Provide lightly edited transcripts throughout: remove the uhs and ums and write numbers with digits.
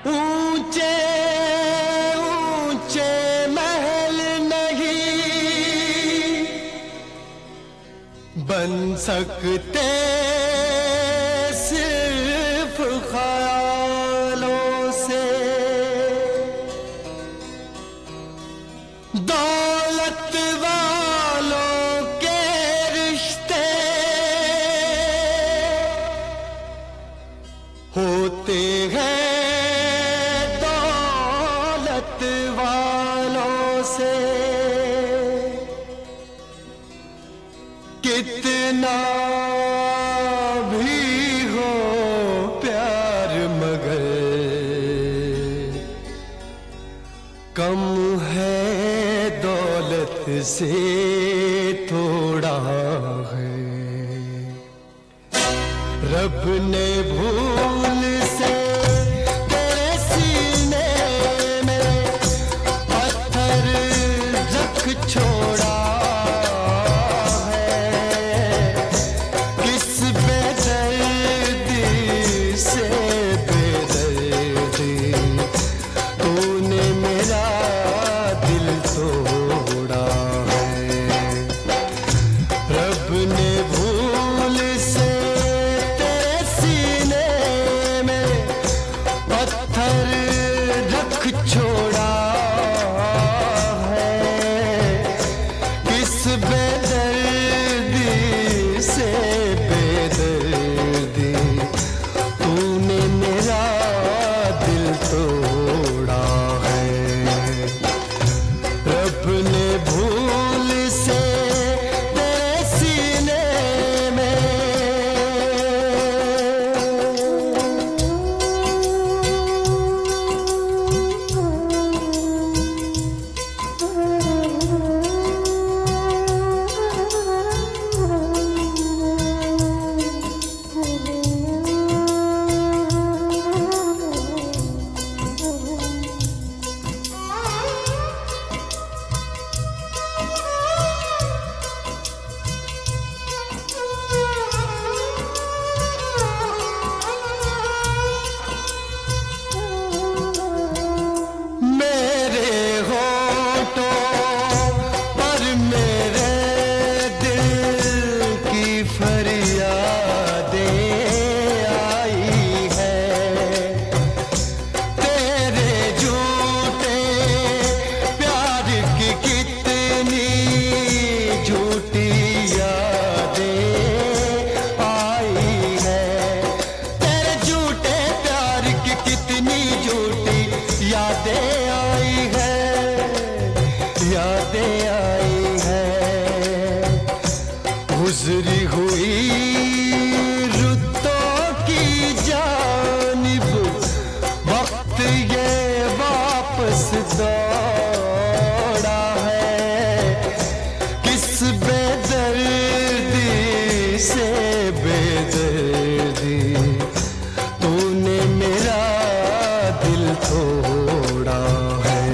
ऊंचे ऊंचे महल नहीं बन सकते सिर्फ ख्यालों से। दौलत वालों के रिश्ते होते हैं दौलत वालों से। कितना भी हो प्यार मगर कम है दौलत से थोड़ा है। रब ने भूल से तेरे सीने में पत्थर रख छोड़ा है। किस बेदर्दी से बेदर्दी तूने मेरा दिल तोड़ा है। रब ने भूल से तेरे सीने में पत्थर रख छोड़ा है। किस बेदर्दी से बेदर्दी तूने मेरा दिल तोड़ा है। रब ने भूल से तेरे सीने में मेरे होठों पर मेरे दिल की फरियादें आई है। तेरे झूठे प्यार की कितनी झूठी यादें आई है। तेरे झूठे प्यार की कितनी झूठी यादें आई है। यादें आई है। गुजरी हुई रुतों की जानिब वक्त ये वापस दौड़ा है। किस बेदर्दी से बेदर्दी तूने मेरा दिल तोड़ा है।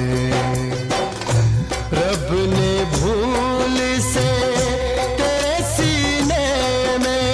रब ने भूल से तेरे सीने में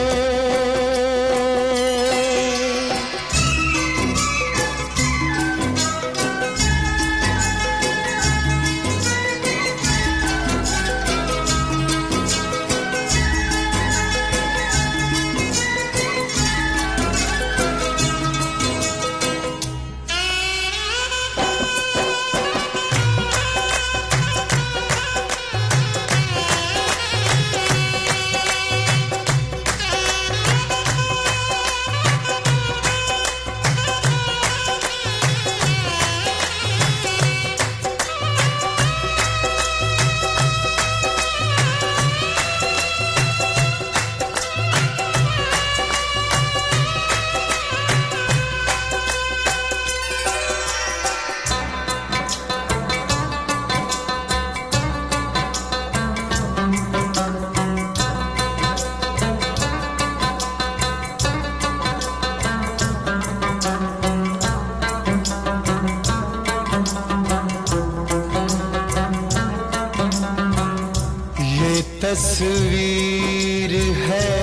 तस्वीर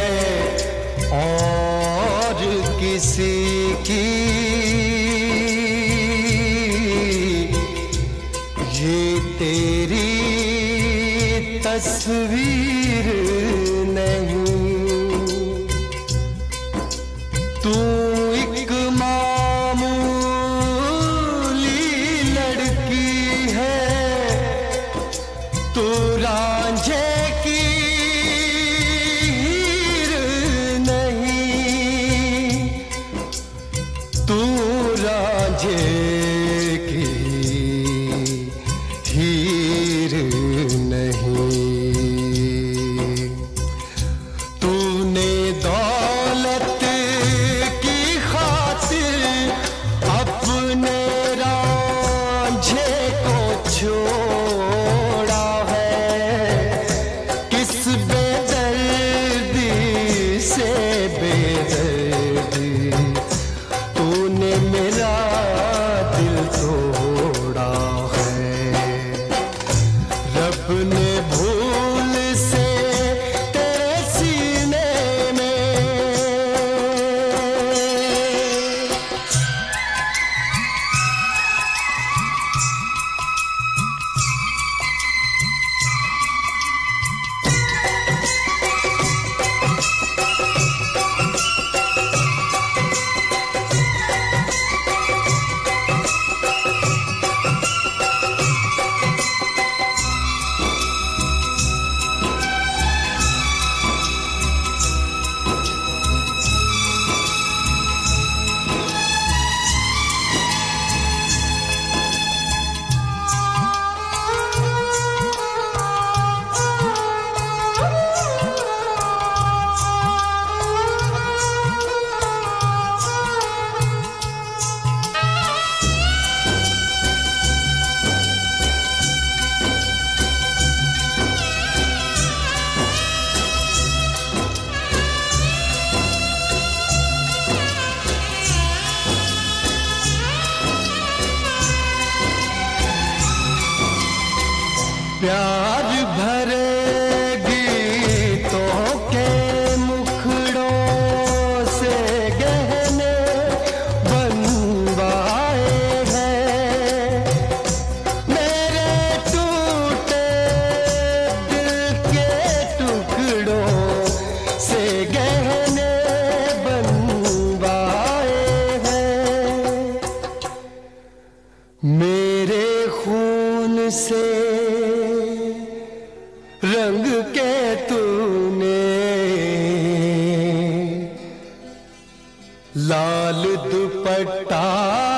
है और किसी की तू एक मामूली लड़की है, तू रांझे की हीर नहीं, तू रांझे की हीर नहीं। तूने दौलत की खातिर अपने रांझे को छोड़ा है, किस बेदर्दी से बेदर्दी तूने मेरा दिल तोड़ा है। रब ने भूल से तेरे सीने में प्यार भरे गीतों के मुखड़ों से गहने बनवाए हैं, मेरे टूटे दिल के टुकड़ों से गहने बनवाए हैं। मेरे खून से रंग के तूने लाल दुपट्टा